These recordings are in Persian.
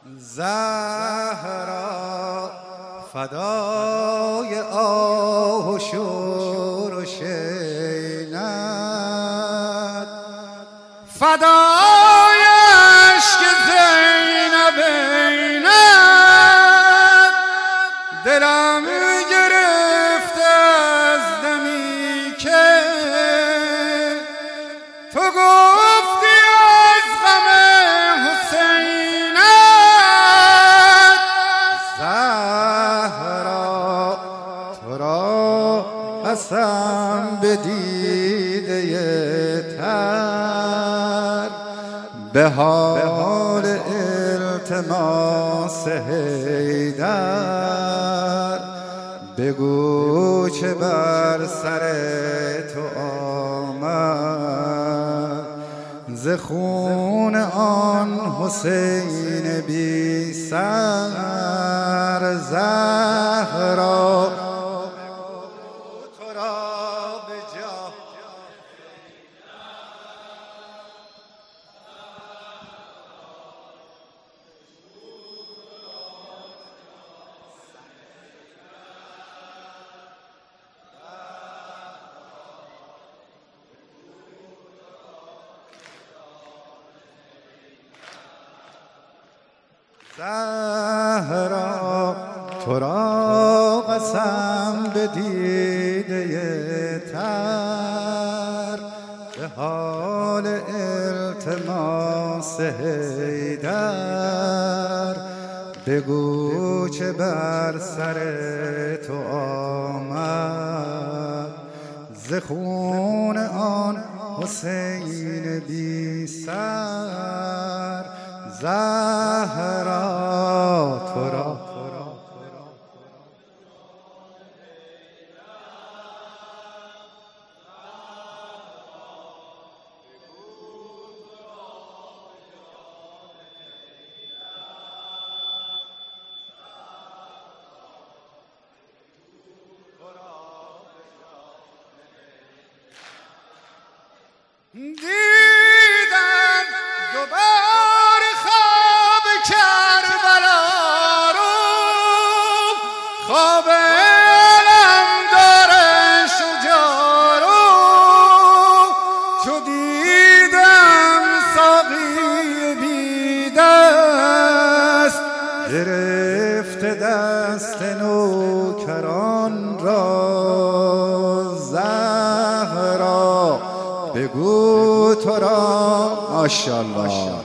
زهرا فدای آه و شور و شینت، فدای عشق زینب اینت، دلم گرفته از دمی که تو گفتی از غم حسینت. زهرا تو را قسم به دیده تر، به حال التماس حیدر، بگو چه بر سر تو آمد ز خون آن حسین بی سر. زهرا تو را به جا زهرا تو را قسم به دیده تر، به حال التماس حیدر، بگو چه بر سر تو آمد ز خون آن حسین بی سر. زهرا تو را دیدم دوبار خواب کربلا رو، خواب علمدار شجاع رو، چو دیدم ساقی بی دست گرفته دست نوکران را. زهرا بگو تو را ماشاءالله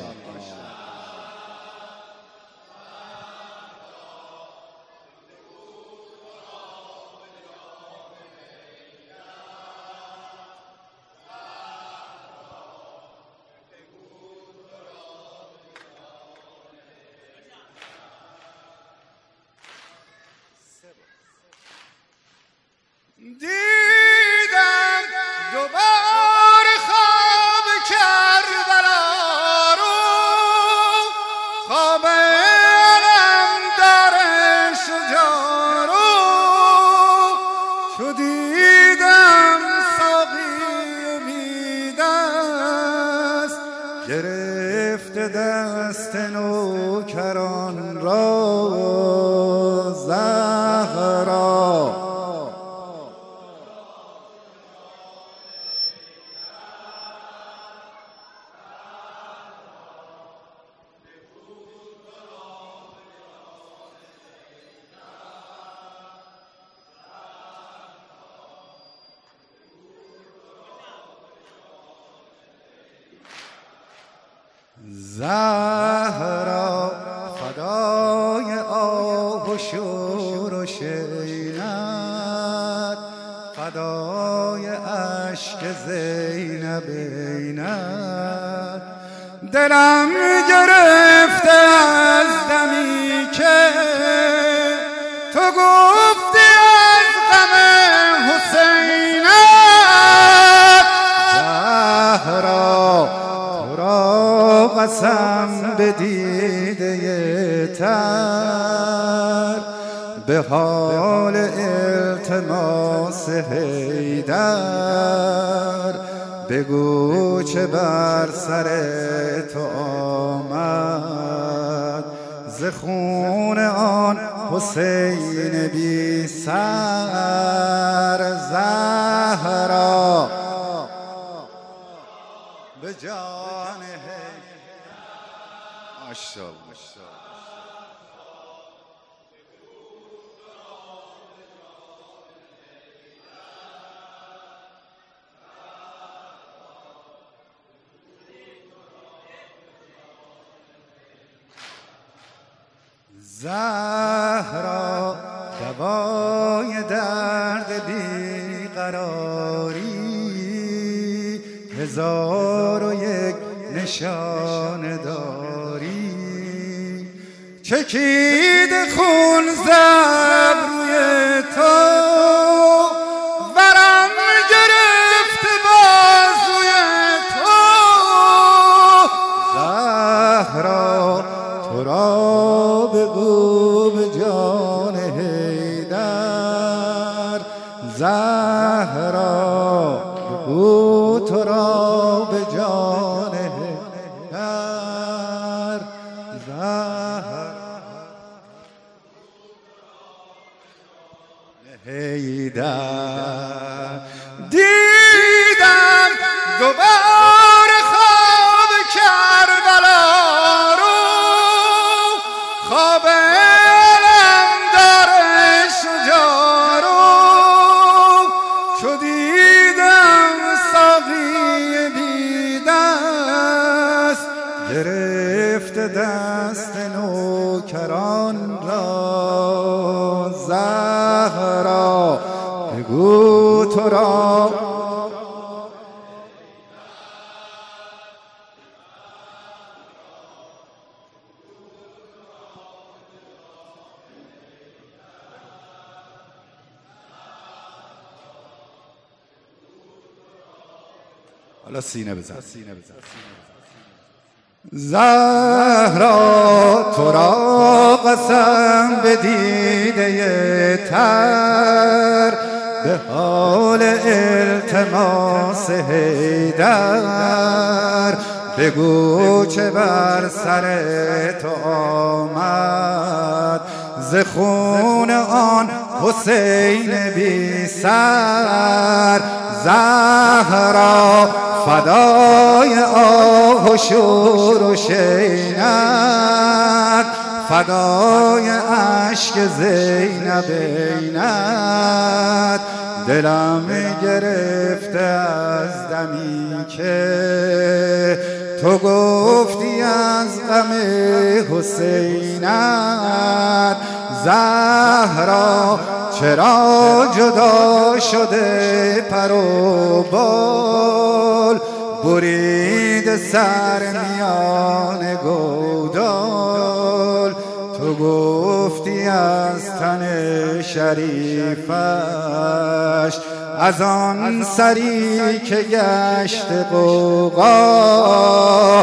دیدم دوبار خواب کربلا رو، خواب علمدار شجاع رو، چو دیدم ساقی بی دست گرفته دست نوکران را. زهرا زهرا فدای آه و شور و شینت، فدای عشق زینب اینت، دلم گرفته از دمی که تو گفتی از غم حسینت. زهرا قسم به دیده تر، به حال التماس حیدر، بگو چه بر سر تو آمد خون آن حسین بی سر زهرا به جان ماشاءالله زهرا دوای درد بیقراری، 1001 نشانه داری. چکید خون زبروی تو، ورم گرفت بازوی تو. زهرا تو را بگو به جان حیدر، زهرا بگو تو را به جان حیدر. زهرا حیدر دیدم دوباره خواب کربلا رو، خواب علمدار شجاع رو. چو دیدم ساقی بی دست، گرفت دست نوکران را. زهرا بگو تو را حالا سینه بزن. زهرا تو را قسم به دیده تر، به حال التماس حیدر. بگو چه بر سر تو آمد، ز خون آن حسین بی سر. زهرا فدای آه و شور و شینت، فدای اشک زینب عینت. دلم گرفته از دمی که تو گفتی از غم حسینت. زهرا چرا جدا شده پر و بال، برید سر میان گودال. تو گفتی از تن شریفش، از آن سری که گشت غوغا.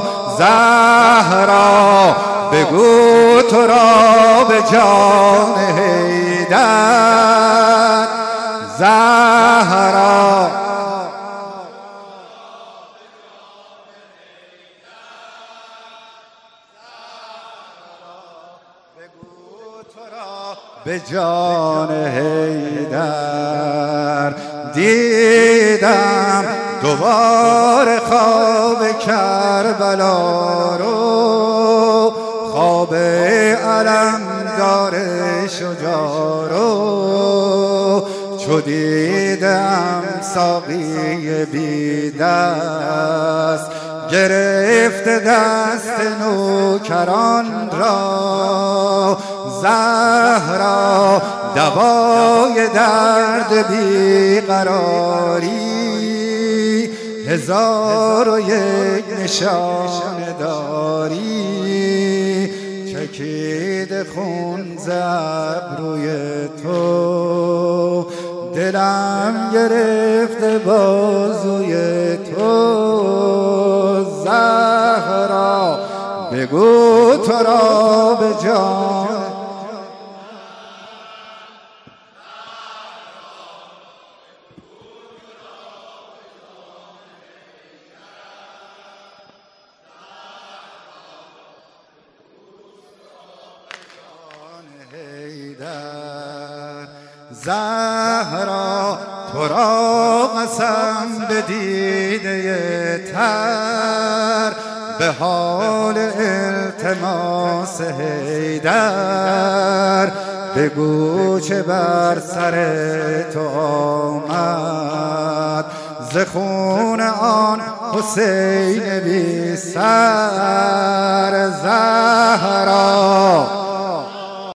زهرا بگو تو را به جان حیدر. زهرا به جان حیدر. دیدم دوباره خواب کربلا رو، خواب علمدار شجاع رو. چو دیدم ساقی بی دست، گرفت دست نوکران را. زهرا دوای درد بیقراری، 1001 نشانه داری. چکید خون زبروی تو، دلم گرفت بازوی تو. زهرا بگو تو را به جان حیدر. زهرا تو را قسم به دیده تر، به حال التماس حیدر بگو چه بر سر تو آمد، ز خون آن حسین بی سر. زهرا